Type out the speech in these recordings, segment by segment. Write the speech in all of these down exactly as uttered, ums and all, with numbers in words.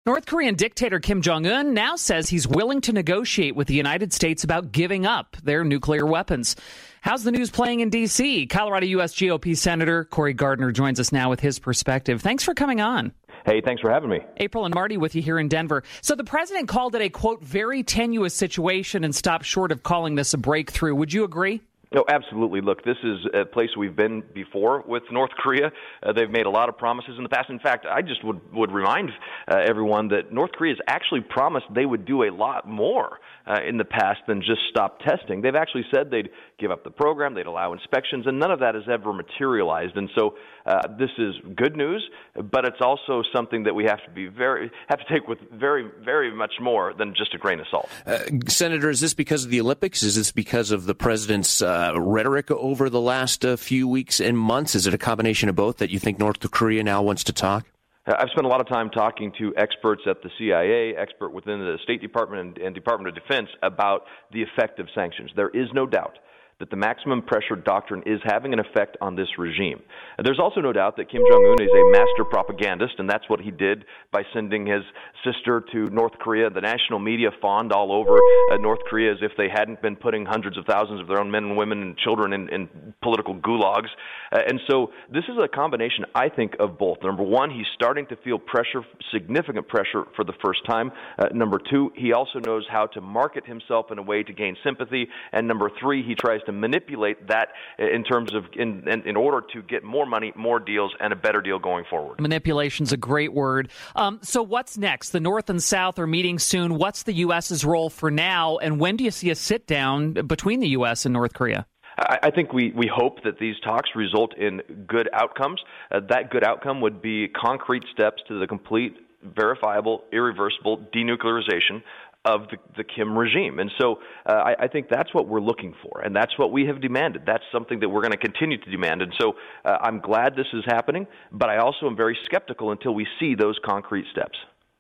North Korean dictator Kim Jong-un now says he's willing to negotiate with the United States about giving up their nuclear weapons. How's the news playing in D C? Colorado U S G O P Senator Cory Gardner joins us now with his perspective. Thanks for coming on. Hey, thanks for having me. April and Marty with you here in Denver. So the president called it a, quote, very tenuous situation and stopped short of calling this a breakthrough. Would you agree? No, absolutely. Look, this is a place we've been before with North Korea. Uh, they've made a lot of promises in the past. In fact, I just would, would remind uh, everyone that North Korea has actually promised they would do a lot more uh, in the past than just stop testing. They've actually said they'd give up the program, they'd allow inspections, and none of that has ever materialized. And so uh, this is good news, but it's also something that we have to be very have to take with very, very much more than just a grain of salt. Uh, Senator, is this because of the Olympics? Is this because of the president's uh, rhetoric over the last uh, few weeks and months? Is it a combination of both that you think North Korea now wants to talk? I've spent a lot of time talking to experts at the C I A, expert within the State Department and, and Department of Defense about the effect of sanctions. There is no doubt that the maximum pressure doctrine is having an effect on this regime. There's also no doubt that Kim Jong-un is a master propagandist, and that's what he did by sending his sister to North Korea. The national media fawned all over uh, North Korea as if they hadn't been putting hundreds of thousands of their own men and women and children in, in political gulags. Uh, and so this is a combination, I think, of both. Number one, he's starting to feel pressure, significant pressure for the first time. Uh, number two, he also knows how to market himself in a way to gain sympathy. And number three, he tries to manipulate that in terms of in, in in order to get more money, more deals, and a better deal going forward. Manipulation's a great word. Um, so what's next? The North and South are meeting soon. What's the U S's role for now, and when do you see a sit-down between the U S and North Korea? I think we, we hope that these talks result in good outcomes. Uh, that good outcome would be concrete steps to the complete, verifiable, irreversible denuclearization of the, the Kim regime. And so uh, I, I think that's what we're looking for, and that's what we have demanded. That's something that we're going to continue to demand. And so uh, I'm glad this is happening, but I also am very skeptical until we see those concrete steps.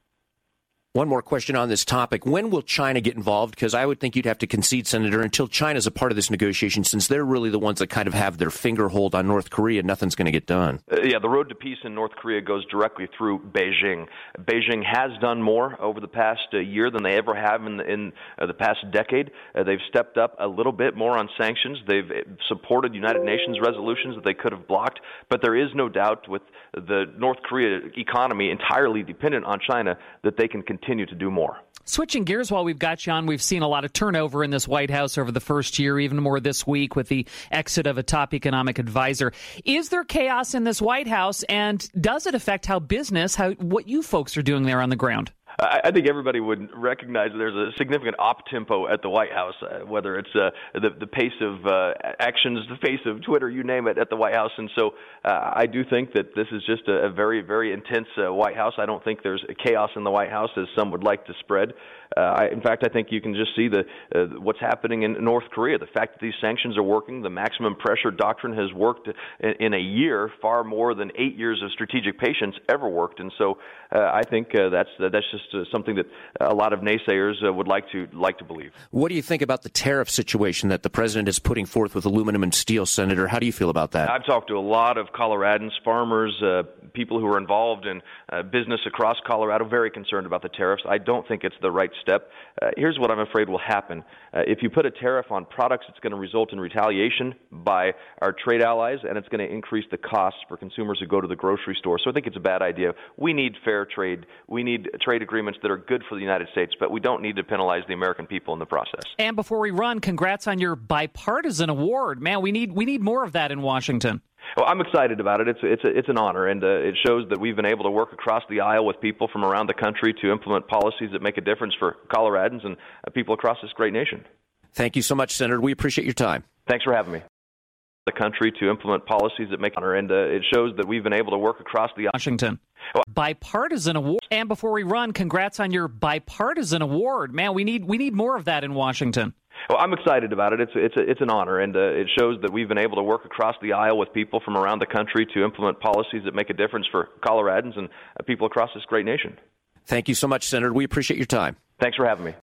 One more question on this topic. When will China get involved? Because I would think you'd have to concede, Senator, until China's a part of this negotiation, since they're really the ones that kind of have their finger hold on North Korea, nothing's going to get done. Uh, yeah, the road to peace in North Korea goes directly through Beijing. Beijing has done more over the past uh, year than they ever have in the, in, uh, the past decade. Uh, they've stepped up a little bit more on sanctions. They've supported United Nations resolutions that they could have blocked. But there is no doubt with the North Korea economy entirely dependent on China that they can continue continue to do more. Switching gears while we've got you on, we've seen a lot of turnover in this White House over the first year, even more this week with the exit of a top economic advisor. Is there chaos in this White House, and does it affect how business, how what you folks are doing there on the ground? I think everybody would recognize there's a significant op-tempo at the White House, uh, whether it's uh, the, the pace of uh, actions, the pace of Twitter, you name it, at the White House. And so uh, I do think that this is just a, a very, very intense uh, White House. I don't think there's a chaos in the White House, as some would like to spread. Uh, I, in fact, I think you can just see the uh, what's happening in North Korea. The fact that these sanctions are working, the maximum pressure doctrine has worked in, in a year, far more than eight years of strategic patience ever worked. And so uh, I think uh, that's uh, that's just uh, something that a lot of naysayers uh, would like to like to believe. What do you think about the tariff situation that the president is putting forth with aluminum and steel, Senator? How do you feel about that? I've talked to a lot of Coloradans, farmers, uh, people who are involved in uh, business across Colorado, very concerned about the tariffs. I don't think it's the right step. Uh, here's what I'm afraid will happen. Uh, if you put a tariff on products, it's going to result in retaliation by our trade allies, and it's going to increase the costs for consumers who go to the grocery store. So I think it's a bad idea. We need fair trade. We need trade agreements that are good for the United States, but we don't need to penalize the American people in the process. And before we run, congrats on your bipartisan award. Man, we need we need more of that in Washington. Well, I'm excited about it. It's it's a, it's an honor, and uh, it shows that we've been able to work across the aisle with people from around the country to implement policies that make a difference for Coloradans and uh, people across this great nation. Thank you so much, Senator. We appreciate your time. Thanks for having me. The country to implement policies that make honor, and uh, it shows that we've been able to work across the Washington. Well, bipartisan award. And before we run, congrats on your bipartisan award. Man, we need we need more of that in Washington. Well, I'm excited about it. It's it's a, it's an honor, and uh, it shows that we've been able to work across the aisle with people from around the country to implement policies that make a difference for Coloradans and uh, people across this great nation. Thank you so much, Senator. We appreciate your time. Thanks for having me.